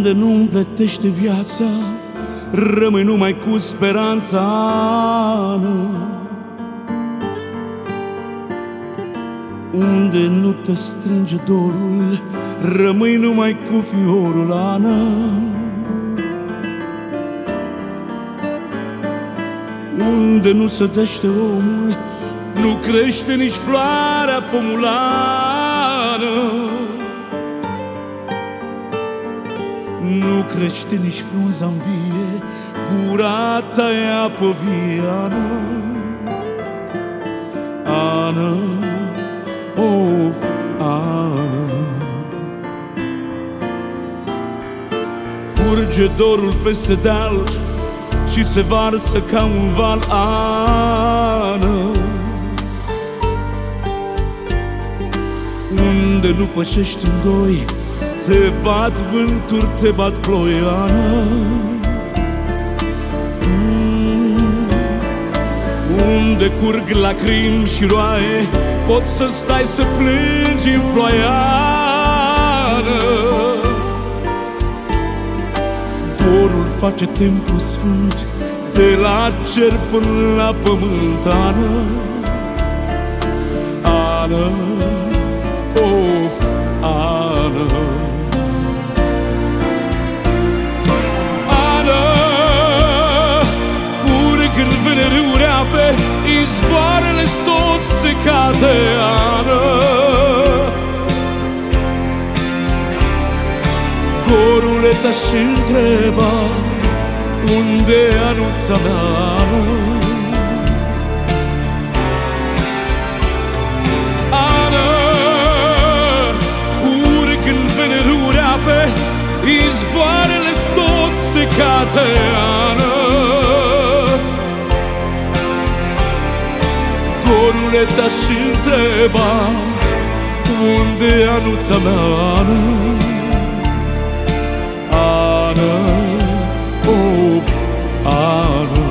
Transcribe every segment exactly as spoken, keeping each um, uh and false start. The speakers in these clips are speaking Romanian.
Unde nu împletește viața, rămâi numai cu speranța, Ana. Unde nu te strânge dorul, rămâi numai cu fiorul, Ana. Unde nu sădește omul, nu crește nici floarea pomulană. Nu crește nici frunza-n vie, gura ta e apă vie, Ana. Ana, of, Ana. Curge dorul peste deal și se varsă ca un val, Ana. Unde nu pășești în doi, te bat vânturi, te bat ploi, Ana. mm. Unde curg lacrimi și roaie, poți să stai să plângi în ploaie, Ana. Dorul face templu sfânt, de la cer până la pământ, Ana. Ana, of, Ana. Ana, curg în vânărâuri ape, izvoarele-s tot secate, Ana. Dorule te-aș întreba, unde e anuța mea, Ana? Ana, curg în vânărâuri ape, izvoarele-s tot secate, Ana. Dorule te-aș întreba, unde e anuța mea, Ana? Ana, of, Ana.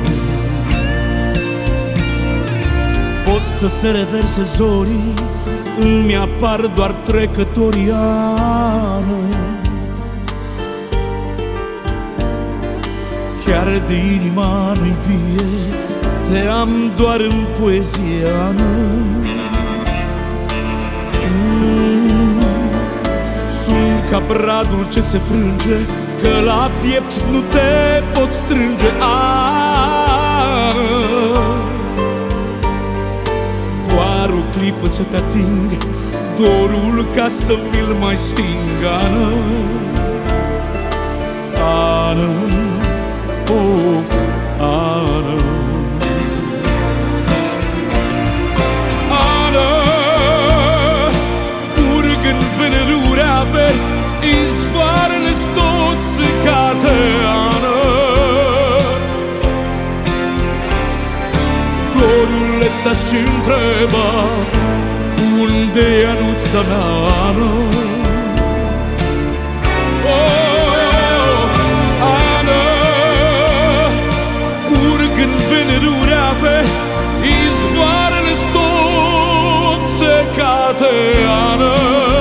Pot să se reverse zorii, îmi apar doar trecătorii, Ana. Chiar de inima nu-i vie, te am doar în poezie, Ana. Sunt ca bradul ce se frânge, că la piept nu te pot strânge, Ana. Doar o clipă să te ating, dorul ca să mi-l mai sting, Ana. Ana, of, Ana. Ana, curg în vânărâuri ape, izvoarele-s tot secate, Ana. Dorule te-aș întreba, unde e anuța mea, Ana? Oh, Ana, curg în vânărâuri ape, izvoarele-s tot secate, Ana.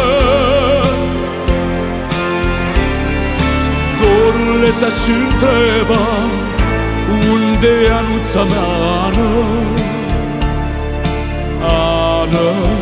Dorule te-aș întreba, unde e anuța mea, Ana? Ana.